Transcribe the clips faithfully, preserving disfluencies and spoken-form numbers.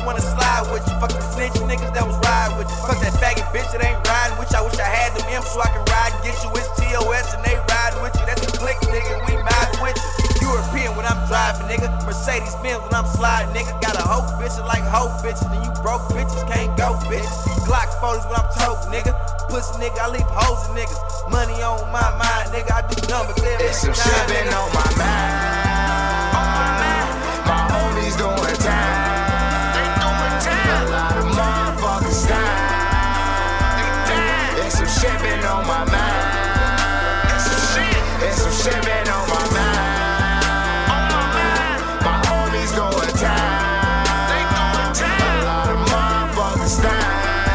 wanna slide with you. Fuck the snitch niggas that was riding with you. Fuck that faggot bitch that ain't riding with you. I wish I had them M's so I can ride and get you. It's T O S and they riding with you. That's a click, nigga. We mobbing with you. European when I'm driving, nigga. Mercedes Benz when I'm sliding, nigga. Got a hoe bitches like hoe bitches. And you broke bitches can't go, bitch. Glock photos when I'm tote, nigga. Pussy nigga, I leave hoes and niggas. Money on my mind, nigga. I do numbers every It's some shit been on my mind. On my mind. My homies doing time. They doing time. A lot of motherfuckers dying. They dying. It's some shit been on my mind. It's some shit. It's some shit been on my mind. On my mind. My homies doing time. They doing time. A lot of motherfuckers dying.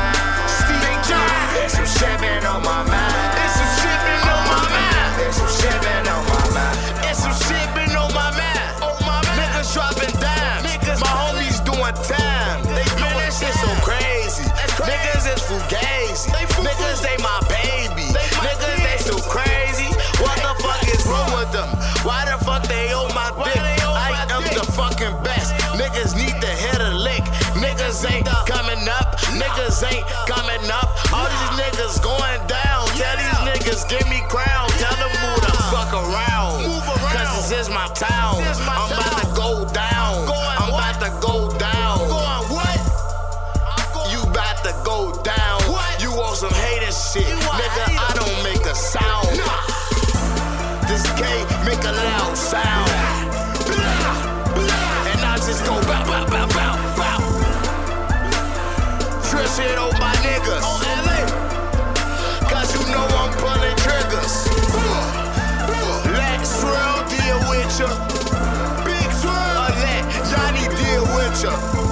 It's some shit been on my mind. It's some shit been on my mind. It's some shit been on my mind. It's some shit been on my mind. On my mind. Niggas dropping dimes. Niggas, my homies doing time. They doing Man, shit so crazy. crazy. Niggas is fugazi. They niggas, they my baby. They my niggas, kids. They so crazy. What the fuck is wrong with them? Why the fuck they owe my Why dick? I am dick? The fucking best. Niggas need to hit a lick. Niggas ain't coming up. Niggas ain't coming up. All these niggas going down. Tell these niggas give me crown. Tell them move the fuck around. Cause this is my town. I'm about to go down. I'm about to go down. You about to go down. You on some hating shit. Nigga, I don't make a sound. This K make a loud sound. And I just go bow, bow, bow, bow, bow. Trill shit on my niggas. On L A. Cause you know I'm pulling triggers. Let Trill deal with ya. Big Trill. Or let Johnny deal with ya.